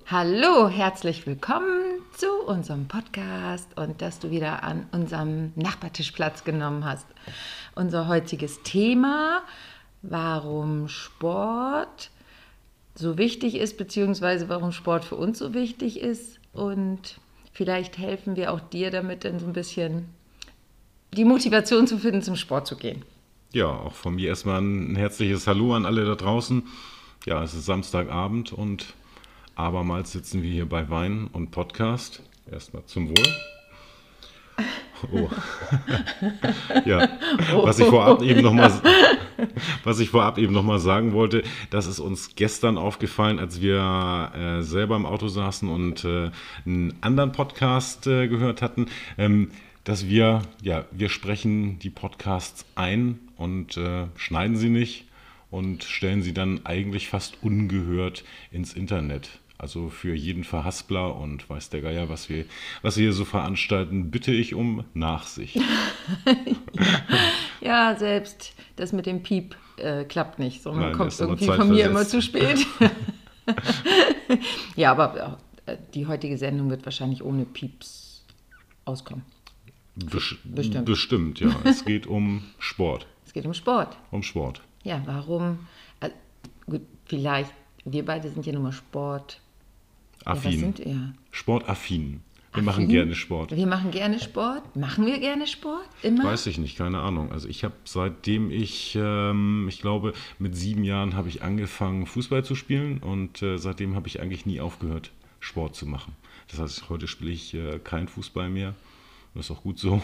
Hallo, herzlich willkommen zu unserem Podcast und dass du wieder an unserem Nachbartisch Platz genommen hast. Unser heutiges Thema, warum Sport so wichtig ist, beziehungsweise warum Sport für uns so wichtig ist. Und vielleicht helfen wir auch dir damit, dann so ein bisschen die Motivation zu finden, zum Sport zu gehen. Ja, auch von mir erstmal ein herzliches Hallo an alle da draußen. Ja, es ist Samstagabend und abermals sitzen wir hier bei Wein und Podcast. Erstmal zum Wohl. Oh. Ja, was ich vorab eben noch mal sagen wollte, das ist uns gestern aufgefallen, als wir selber im Auto saßen und einen anderen Podcast gehört hatten, dass wir sprechen die Podcasts ein und schneiden sie nicht und stellen sie dann eigentlich fast ungehört ins Internet. Also für jeden Verhaspler und weiß der Geier, was wir hier so veranstalten, bitte ich um Nachsicht. Ja, selbst das mit dem Piep klappt nicht. So, man Nein, kommt ist immer irgendwie von mir immer zeitversetzt. zu spät. Ja, aber die heutige Sendung wird wahrscheinlich ohne Pieps auskommen. Bestimmt. Bestimmt, ja. Es geht um Sport. Es geht um Sport. Um Sport. Ja, warum? Gut, vielleicht, wir beide sind ja nun mal Affin. was sind wir? Sportaffin. Wir machen Affin? gerne Sport. Wir machen gerne Sport. Machen wir gerne Sport? Immer? Weiß ich nicht, keine Ahnung. Also ich habe seitdem ich glaube, mit 7 Jahren habe ich angefangen, Fußball zu spielen und seitdem habe ich eigentlich nie aufgehört, Sport zu machen. Das heißt, heute spiele ich kein Fußball mehr. Das ist auch gut so.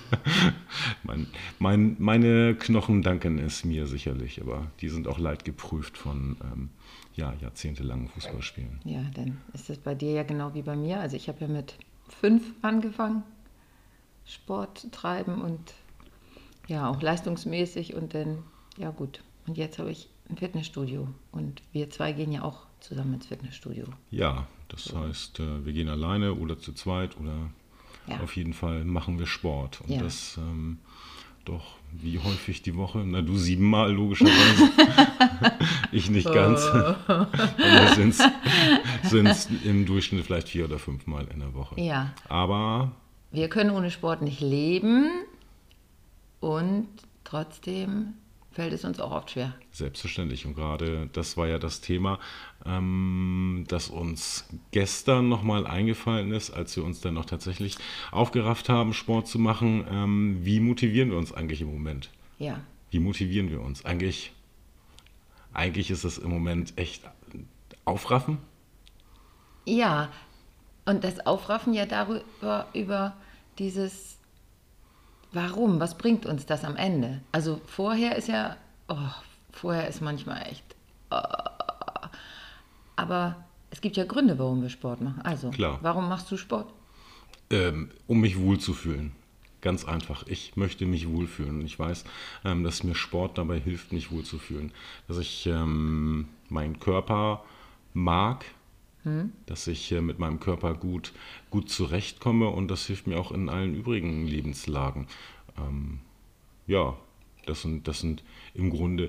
Meine Knochen danken es mir sicherlich, aber die sind auch leidgeprüft von jahrzehntelangen Fußballspielen. Ja, dann ist das bei dir ja genau wie bei mir. Also ich habe ja mit 5 angefangen, Sport zu treiben und ja, auch leistungsmäßig und dann, ja gut. Und jetzt habe ich ein Fitnessstudio und wir zwei gehen ja auch zusammen ins Fitnessstudio. Ja, das heißt, wir gehen alleine oder zu zweit oder auf jeden Fall machen wir Sport. Und das doch wie häufig die Woche? Na, du 7-mal logischerweise. Ich nicht ganz. Wir sind es im Durchschnitt vielleicht 4 oder 5-mal in der Woche. Ja. Aber wir können ohne Sport nicht leben und trotzdem fällt es uns auch oft schwer. Selbstverständlich. Und gerade das war ja das Thema, das uns gestern nochmal eingefallen ist, als wir uns dann noch tatsächlich aufgerafft haben, Sport zu machen. Wie motivieren wir uns eigentlich im Moment? Ja. Wie motivieren wir uns? Eigentlich ist es im Moment echt Aufraffen. Ja, und das Aufraffen ja darüber, über dieses Warum, was bringt uns das am Ende? Also vorher ist manchmal echt, aber es gibt ja Gründe, warum wir Sport machen. Also, Klar. Warum machst du Sport? Um mich wohlzufühlen. Ganz einfach. Ich möchte mich wohlfühlen. Und ich weiß, dass mir Sport dabei hilft, mich wohlzufühlen. Dass ich meinen Körper mag, dass ich mit meinem Körper gut zurechtkomme und das hilft mir auch in allen übrigen Lebenslagen. Das sind im Grunde,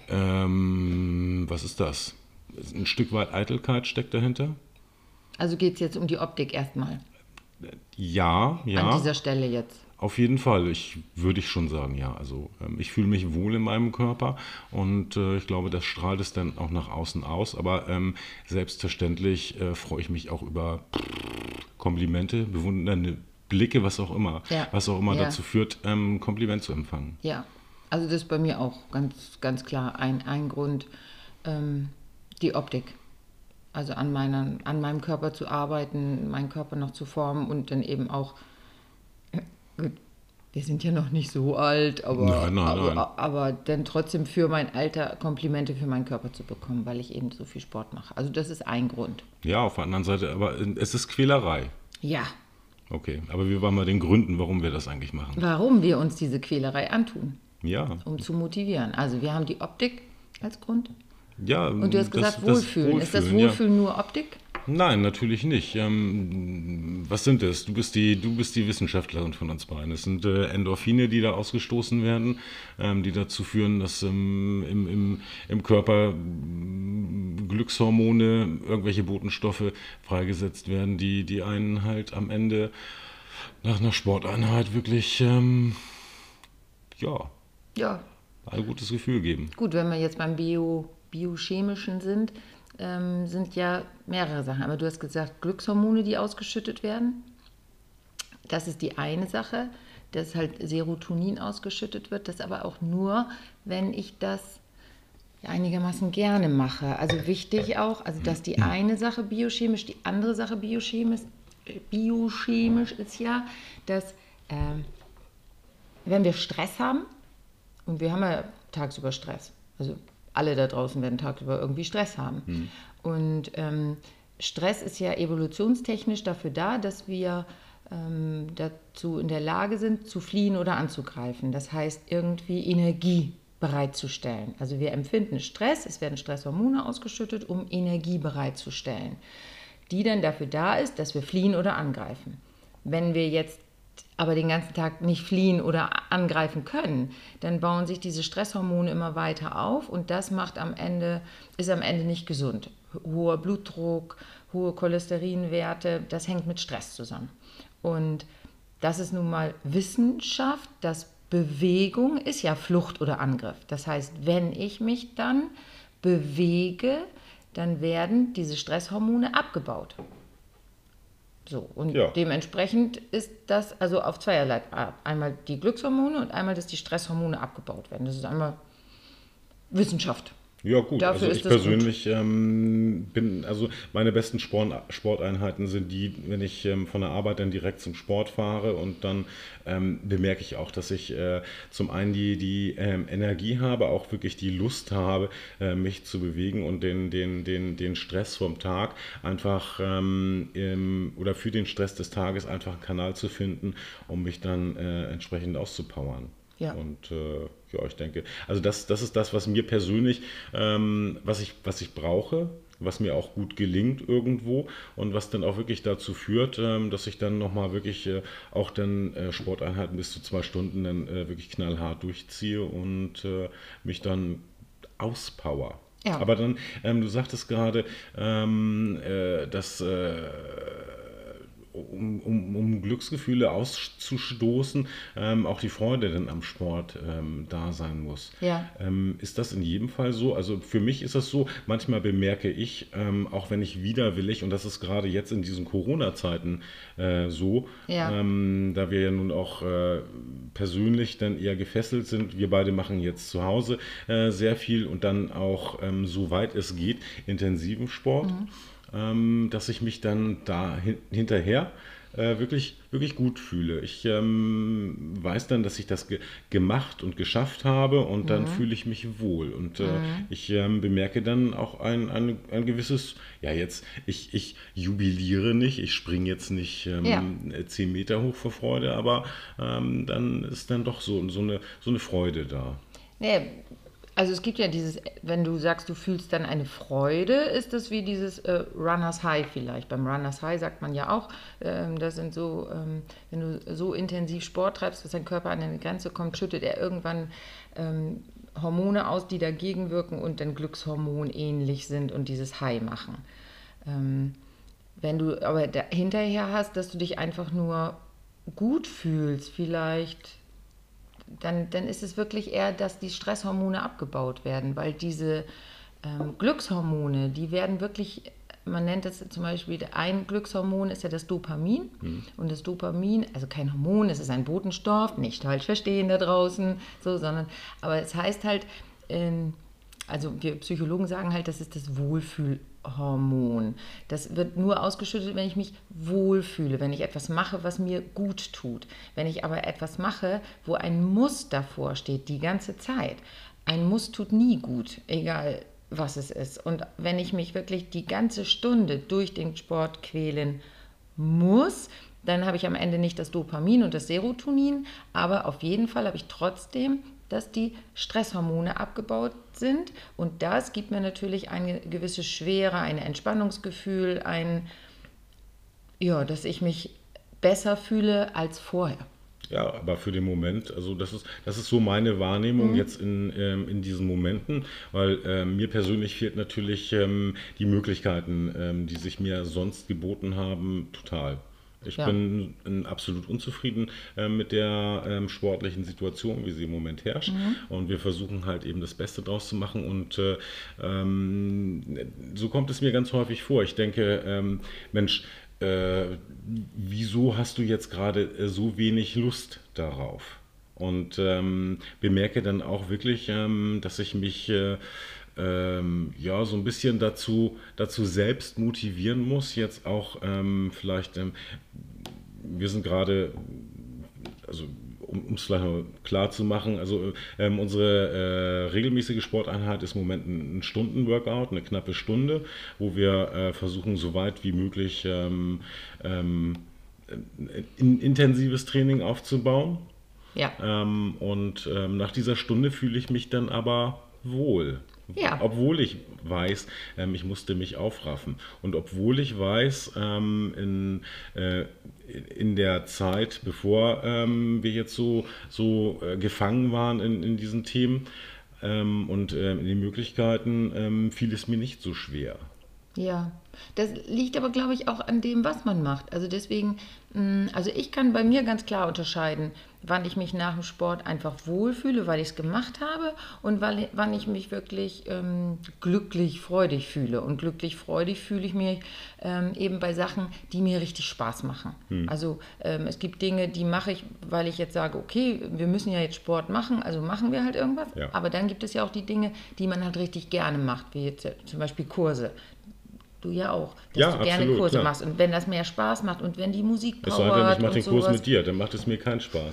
was ist das? Ein Stück weit Eitelkeit steckt dahinter. Also geht es jetzt um die Optik erstmal? Ja. An dieser Stelle jetzt? Auf jeden Fall, würde ich schon sagen, ja. Also ich fühle mich wohl in meinem Körper und ich glaube, das strahlt es dann auch nach außen aus. Aber selbstverständlich freue ich mich auch über Komplimente, bewundernde Blicke, was auch immer dazu führt, Kompliment zu empfangen. Ja, also das ist bei mir auch ganz, ganz klar ein Grund, die Optik. Also an meinem Körper zu arbeiten, meinen Körper noch zu formen und dann eben auch, gut, wir sind ja noch nicht so alt, Nein. aber dann trotzdem für mein Alter Komplimente für meinen Körper zu bekommen, weil ich eben so viel Sport mache. Also das ist ein Grund. Ja, auf der anderen Seite, aber es ist Quälerei. Ja. Okay, aber wir waren mal den Gründen, warum wir das eigentlich machen. Warum wir uns diese Quälerei antun. Ja. Um zu motivieren. Also wir haben die Optik als Grund. Ja. Und du hast gesagt Wohlfühlen. Ist das Wohlfühlen nur Optik? Nein, natürlich nicht. Was sind es? Du bist die Wissenschaftlerin von uns beiden. Es sind Endorphine, die da ausgestoßen werden, die dazu führen, dass im Körper Glückshormone, irgendwelche Botenstoffe freigesetzt werden, die einen halt am Ende nach einer Sporteinheit wirklich, ja, Ja, ein gutes Gefühl geben. gut, wenn wir jetzt beim Biochemischen sind ja mehrere Sachen. Aber du hast gesagt, Glückshormone, die ausgeschüttet werden. Das ist die eine Sache, dass halt Serotonin ausgeschüttet wird. Das aber auch nur, wenn ich das einigermaßen gerne mache. Also wichtig auch, also dass die eine Sache biochemisch, die andere Sache biochemisch ist ja, dass wenn wir Stress haben, und wir haben ja tagsüber Stress, also alle da draußen werden tagsüber irgendwie Stress haben. Und Stress ist ja evolutionstechnisch dafür da, dass wir dazu in der Lage sind, zu fliehen oder anzugreifen. Das heißt, irgendwie Energie bereitzustellen. Also wir empfinden Stress, es werden Stresshormone ausgeschüttet, um Energie bereitzustellen, die dann dafür da ist, dass wir fliehen oder angreifen. Wenn wir jetzt aber den ganzen Tag nicht fliehen oder angreifen können, dann bauen sich diese Stresshormone immer weiter auf und das ist am Ende nicht gesund. Hoher Blutdruck, hohe Cholesterinwerte, das hängt mit Stress zusammen. Und das ist nun mal Wissenschaft, dass Bewegung ist ja Flucht oder Angriff. Das heißt, wenn ich mich dann bewege, dann werden diese Stresshormone abgebaut. So, und Ja. dementsprechend ist das also auf zweierlei Art. Einmal die Glückshormone und einmal, dass die Stresshormone abgebaut werden. Das ist einmal Wissenschaft. Ja gut, Dafür also ist ich das gut. persönlich also meine besten Sporteinheiten sind die, wenn ich von der Arbeit dann direkt zum Sport fahre und dann bemerke ich auch, dass ich zum einen die Energie habe, auch wirklich die Lust habe, mich zu bewegen und den Stress vom Tag einfach oder für den Stress des Tages einfach einen Kanal zu finden, um mich dann entsprechend auszupowern. Ja. Und ja, ich denke, also das ist das, was mir persönlich, was ich brauche, was mir auch gut gelingt irgendwo und was dann auch wirklich dazu führt, dass ich dann nochmal wirklich auch dann Sporteinheiten bis zu 2 Stunden dann wirklich knallhart durchziehe und mich dann auspower. Ja. Aber dann, du sagtest gerade, dass um Glücksgefühle auszustoßen, auch die Freude dann am Sport da sein muss. Ja. Ist das in jedem Fall so? Also für mich ist das so, manchmal bemerke ich, auch wenn ich widerwillig, und das ist gerade jetzt in diesen Corona-Zeiten so, Ja. da wir ja nun auch persönlich dann eher gefesselt sind, wir beide machen jetzt zu Hause sehr viel und dann auch, soweit es geht, intensiven Sport. Dass ich mich dann da hinterher wirklich, wirklich gut fühle. Ich weiß dann, dass ich das gemacht und geschafft habe und dann fühle ich mich wohl. Und ich bemerke dann auch ein gewisses, ja jetzt, ich jubiliere nicht, ich springe jetzt nicht Ja. 10 Meter hoch vor Freude, aber dann ist dann doch so eine Freude da. Nee, also es gibt ja dieses, wenn du sagst, du fühlst dann eine Freude, ist das wie dieses Runners High vielleicht. Beim Runners High sagt man ja auch, das sind so, wenn du so intensiv Sport treibst, dass dein Körper an eine Grenze kommt, schüttet er irgendwann Hormone aus, die dagegen wirken und dann Glückshormon ähnlich sind und dieses High machen. Wenn du aber hinterher hast, dass du dich einfach nur gut fühlst, vielleicht dann ist es wirklich eher, dass die Stresshormone abgebaut werden, weil diese Glückshormone, die werden wirklich, man nennt das zum Beispiel, ein Glückshormon ist ja das Dopamin. Und das Dopamin, also kein Hormon, es ist ein Botenstoff, nicht falsch verstehen da draußen, so, sondern, aber es heißt halt, also wir Psychologen sagen halt, das ist das Wohlfühlhormon. Das wird nur ausgeschüttet, wenn ich mich wohlfühle, wenn ich etwas mache, was mir gut tut. Wenn ich aber etwas mache, wo ein Muss davor steht, die ganze Zeit. Ein Muss tut nie gut, egal was es ist. Und wenn ich mich wirklich die ganze Stunde durch den Sport quälen muss, dann habe ich am Ende nicht das Dopamin und das Serotonin, aber auf jeden Fall habe ich trotzdem dass die Stresshormone abgebaut sind. Und das gibt mir natürlich eine gewisse Schwere, ein Entspannungsgefühl, dass ich mich besser fühle als vorher. Ja, aber für den Moment, also das ist so meine Wahrnehmung jetzt in diesen Momenten, weil mir persönlich fehlt natürlich die Möglichkeiten, die sich mir sonst geboten haben, total. Ich Ja. bin absolut unzufrieden mit der sportlichen Situation, wie sie im Moment herrscht. Und wir versuchen halt eben das Beste draus zu machen. Und so kommt es mir ganz häufig vor. Ich denke, Mensch, wieso hast du jetzt gerade so wenig Lust darauf? Und bemerke dann auch wirklich, dass ich mich so ein bisschen dazu selbst motivieren muss, jetzt auch vielleicht, wir sind gerade, also um es vielleicht mal klar zu machen, also unsere regelmäßige Sporteinheit ist im Moment ein Stunden-Workout, eine knappe Stunde, wo wir versuchen, so weit wie möglich ein intensives Training aufzubauen. Ja. Und nach dieser Stunde fühle ich mich dann aber wohl. Ja. Obwohl ich weiß, ich musste mich aufraffen. Und obwohl ich weiß, in der Zeit, bevor wir jetzt so gefangen waren in diesen Themen und in den Möglichkeiten, fiel es mir nicht so schwer. Ja, das liegt aber, glaube ich, auch an dem, was man macht. Also deswegen, also ich kann bei mir ganz klar unterscheiden, wann ich mich nach dem Sport einfach wohlfühle, weil ich es gemacht habe und wann ich mich wirklich glücklich, freudig fühle. Und glücklich, freudig fühle ich mich eben bei Sachen, die mir richtig Spaß machen. Also es gibt Dinge, die mache ich, weil ich jetzt sage, okay, wir müssen ja jetzt Sport machen, also machen wir halt irgendwas. Ja. Aber dann gibt es ja auch die Dinge, die man halt richtig gerne macht, wie jetzt zum Beispiel Kurse. Du ja auch, dass Ja, du gerne absolut, Kurse klar. machst und wenn das mehr Spaß macht und wenn die Musik Es sei denn, ich powert mache und den Kurs sowas. mit dir, dann macht es mir keinen Spaß.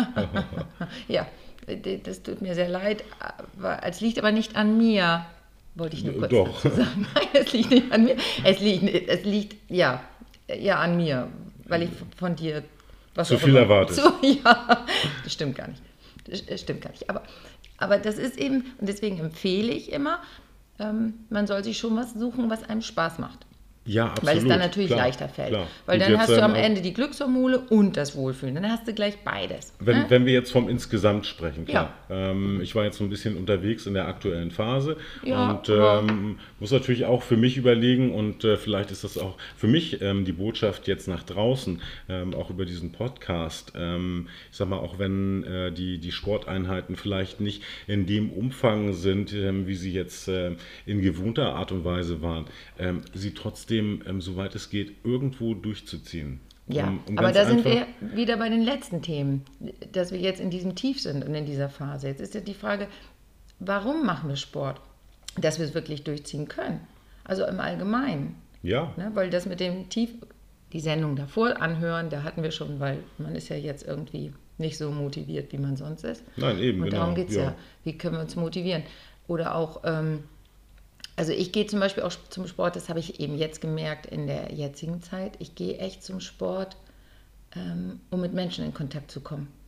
Ja, das tut mir sehr leid, aber es liegt aber nicht an mir, wollte ich nur kurz Doch. dazu sagen. Nein, es liegt nicht an mir, es liegt ja an mir, weil ich von dir was Zu auch viel immer- erwartest. Ja, das stimmt gar nicht. Das stimmt gar nicht. Aber das ist eben, und deswegen empfehle ich immer, man soll sich schon was suchen, was einem Spaß macht. Ja, absolut. Weil es dann natürlich klar, leichter fällt. klar. Weil Und dann jetzt, hast du am auch- Ende die Glückshormone und das Wohlfühlen. Dann hast du gleich beides. Ne? Wenn wir jetzt vom Insgesamt sprechen, klar. Ich war jetzt so ein bisschen unterwegs in der aktuellen Phase Ja, und aber- muss natürlich auch für mich überlegen und vielleicht ist das auch für mich die Botschaft jetzt nach draußen, auch über diesen Podcast. Ich sag mal, auch wenn die Sporteinheiten vielleicht nicht in dem Umfang sind, wie sie jetzt in gewohnter Art und Weise waren, sie trotzdem, soweit es geht, irgendwo durchzuziehen. Ja, Um aber ganz da sind einfach- wir wieder bei den letzten Themen, dass wir jetzt in diesem Tief sind und in dieser Phase. Jetzt ist ja die Frage, warum machen wir Sport? Dass wir es wirklich durchziehen können. Also im Allgemeinen. Ja. Ne? Weil das mit dem Tief, die Sendung davor anhören, da hatten wir schon, weil man ist ja jetzt irgendwie nicht so motiviert, wie man sonst ist. Nein, eben, Und genau, darum geht es ja. ja. Wie können wir uns motivieren? Oder auch, also ich gehe zum Beispiel auch zum Sport, das habe ich eben jetzt gemerkt in der jetzigen Zeit. Ich gehe echt zum Sport, um mit Menschen in Kontakt zu kommen.